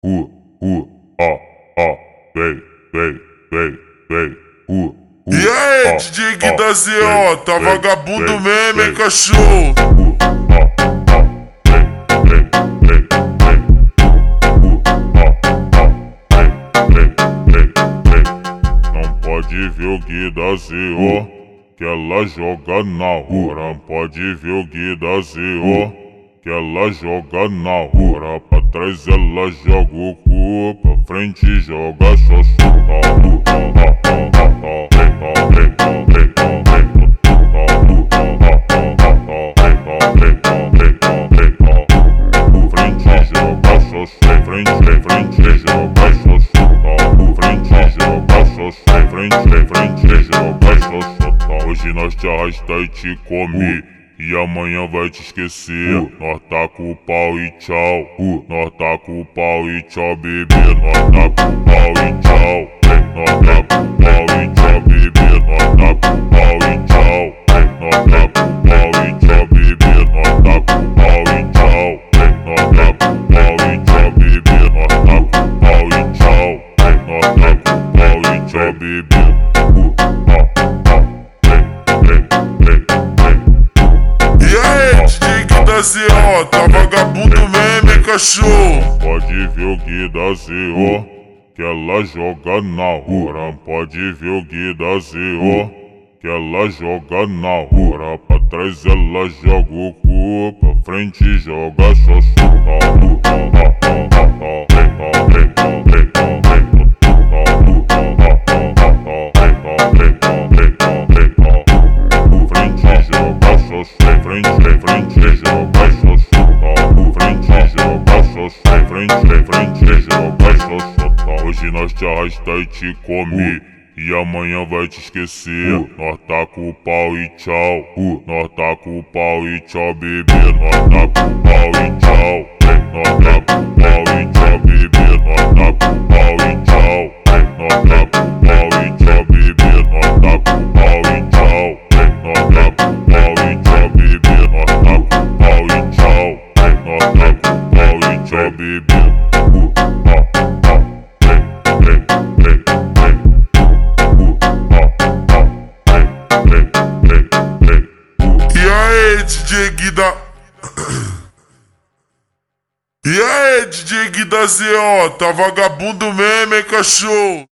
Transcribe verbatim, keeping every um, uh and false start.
uh, uh, ó, ó, vem, vem, vem, vem, uh, uh. E aí, ó, D J ó, Gui da Z vem, O, tá vem, vagabundo vem, mesmo, hein, vem, cachorro? uh, ó, ó, vem, vem, vem, vem, uh, ó, ó, vem, vem, vem, vem. Não pode ver o Gui da Z O, que ela joga na hora. Não pode ver o Gui da Z O, que ela joga na hora. Pra trás ela joga o cu, pra frente joga xoxota. Frente joga xoxota, frente, frente joga xoxota. Frente joga xoxota, frente, frente joga xoxota. Hoje nós te arrasta e te come, e amanhã vai te esquecer. uh. Nós tá com o pau e tchau. uh. Nós tá com o pau e tchau, bebê. Nós tá com o pau e tchau. Nós tá com o pau e tchau, bebê. Nós tá com o pau e tchau. Nós tá com o pau e tchau, bebê. Nós tá com o pau e tchau. Nós tá com o pau e tchau, bebê. Nós tá com o pau e tchau. Nós tá com o pau e tchau, bebê. uh. ó, ó, vem, vem, vem, vem. E aí, D J Gui da Z O, tá vagabundo mesmo, hein, cachorro? Pode ver o Gui da Z O, que ela joga na hora. Pode ver o Gui da Z O, que ela joga na hora. Pra trás ela joga o cu, pra frente joga xoxota. Frente joga xoxota, frente, frente joga xoxota. Frente joga xoxota, frente, frente joga xoxota. Hoje nós te arrasta e te come, e amanhã vai te esquecer. uh. Nós tá com o pau e tchau. uh. Nós tá com o pau e tchau, bebê. Nós tá com o pau e tchau. Nós tá com o pau e tchau, bebê. Nós tá com o pau e tchau. Nós tá com o pau e tchau, bebê. Nós tá com o pau e tchau. Nós tá com o pau e tchau, bebê. Nós tá com o pau e tchau. Nós tá com o pau e tchau, bebê. uh. ó, ó, vem, vem, vem, vem. uh. ó, ó, vem, vem, vem, vem. E aí, D J Gui da... E aí, D J Gui da Z O, tá vagabundo mesmo, hein, cachorro?